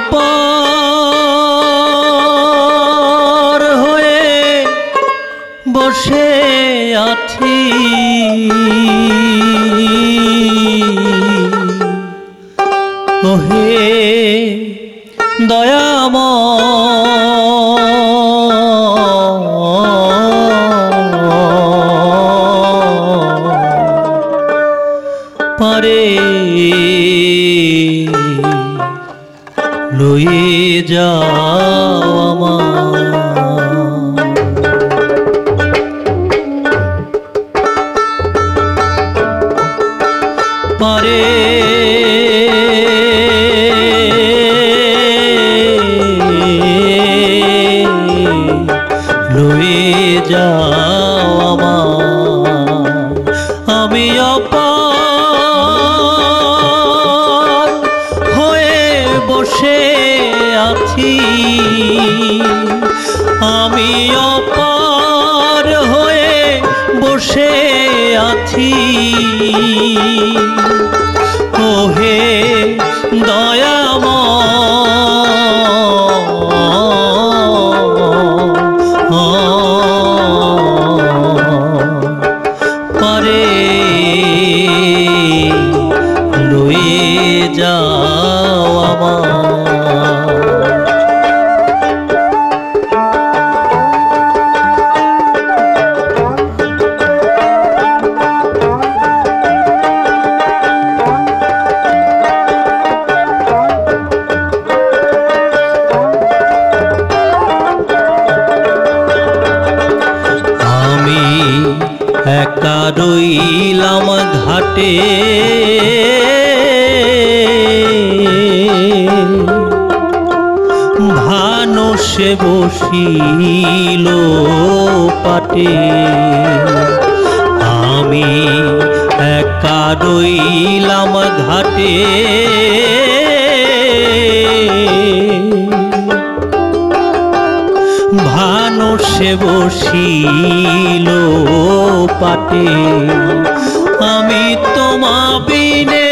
অপর হয়ে বসে আছি, ওহে পারে লয়ে যাও পারে লয়ে যাও আমি অপার হয়ে বসে আছি, আমি অপার হয়ে বসে আছি, ওহে পারে লয়ে যাও একা রইলাম ঘাটে, ভানুষে বসিল পাটে, আমি একা রইলাম ঘাটে, ভানুষে বসিল পাটে, আমি তোমা বিনে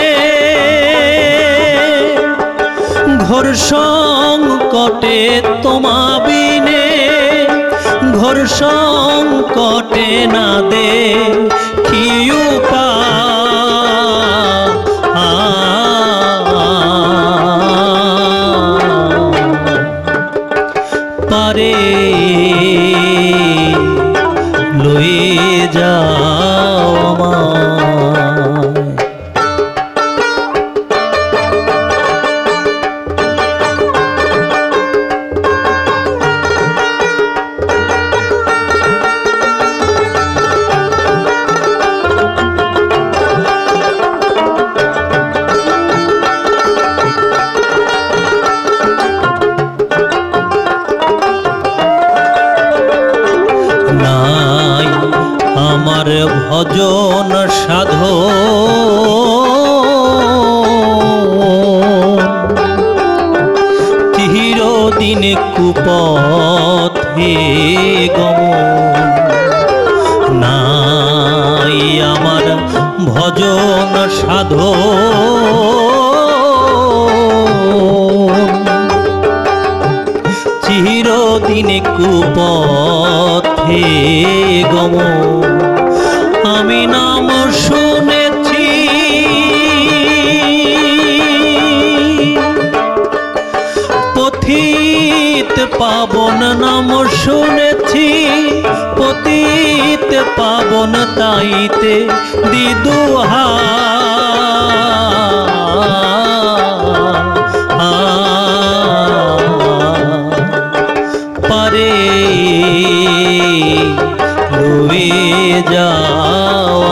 ঘোর সংকটে, তোমা বিনে ঘোর সংকটে না দে কি পারে লয়ে যাও আমার ভজন সাধো চিরদিন কুপথে গমন, নাই আমার ভজন সাধো চিরদিন কুপথে গমন, আমি নাম শুনেছি পথিত পাবন, নাম শুনেছি পতিত পাবন, তাইতে দিদুহা পারে লয়ে যাও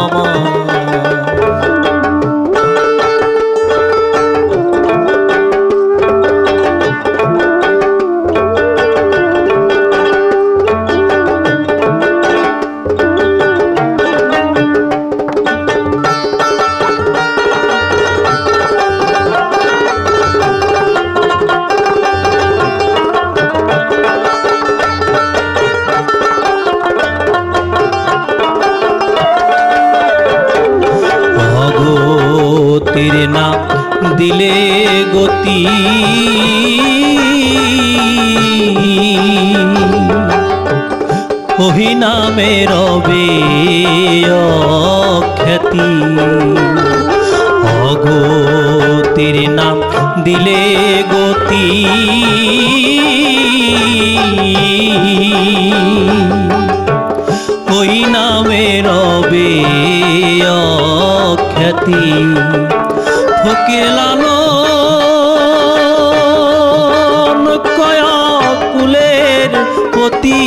ওহি নামে রবে খ্যাতি অগতির নাম দিলে গতি ওই নামে রবে খ্যাতি ফকির লালন কয়াকুলের পতি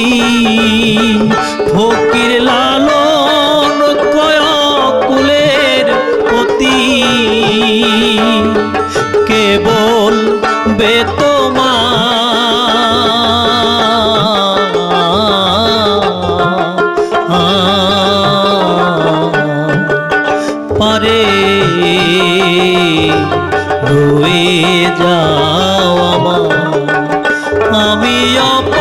ফকির লালন কয়াকুলের পতি কেবল বেতমা পারে রয়ে যাও আমার আমি